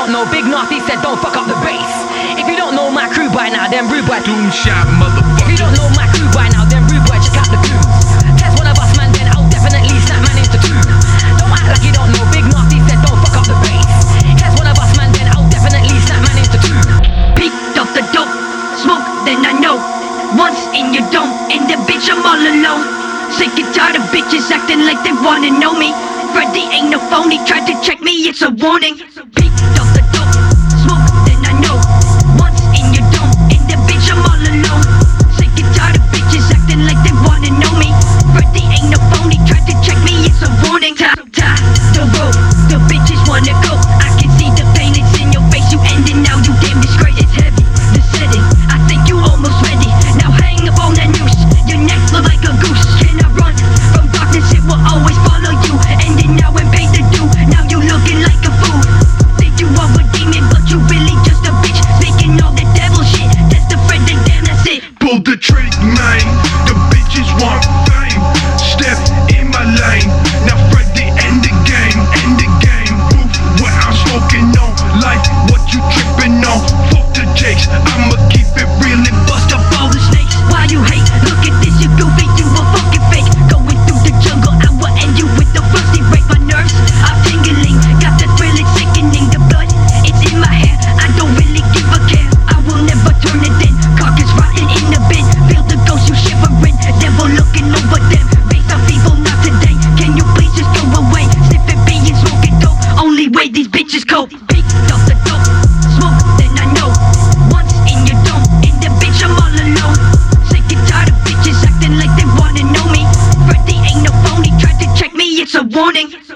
don't know, Big Nasty said don't fuck up the bass. If you don't know my crew by now, then rude boy. Doom shot, motherfucker. If you don't know my crew by now, then rude boy, check out the clues. Test one of us, man, then I'll definitely snap man into two. Don't act like you don't know, Big Nasty said don't fuck up the bass. Test one of us, man, then I'll definitely snap man into two. Picked off the dope, smoke, then I know. Once in your dome, and the bitch I'm all alone. Sick and tired of bitches acting like they wanna know me. Freddy ain't no phony, tried to check me, it's a warning. Picked off the dope, smoke, then I know. Once in your dome, and the bitch I'm all alone. Sick and tired of bitches acting like they wanna know me. Freddy ain't no phony, tried to check me, it's a warning. Tie the rope, the bitches wanna go. I can see the pain, it's in your face, you ending now, you damn disgrace. It's heavy, the setting, I think you almost ready. Now hang up on that noose, your neck look like a goose. Can I run from darkness, it will always follow you. Ending now and paid the due, now you looking like a fool. Think you are a demon, but you really just a bitch. Speaking all that devil shit, that's the Fred and damn, that's it. Pull the trick, man. The bitches want fame. Step in my lane. Now Freddy end the game, end the game. Oof, what I'm smoking on. Like what you tripping on. Fuck the jakes, I'ma keep it real and bust up all the snakes. Why you hate? Look at this, you goofy, you a fucking fake. Going through the jungle, I will end you with the rusty break. My nerves are tingling, got the thrill, it's sickening. The blood, it's in my hair, I don't really give a care. I will never turn it in, carcass rotten in the bin. Feel the ghost, you shivering, devil looking over them. Face of evil, not today, can you please just go away? Sniffing being smoking dope, only way these bitches cope. Picked off the dope, smoke, then I know. Once in your dome, in the bitch I'm all alone. Sick and tired of bitches acting like they wanna know me. Freddy ain't no phony, tried to check me, it's a warning.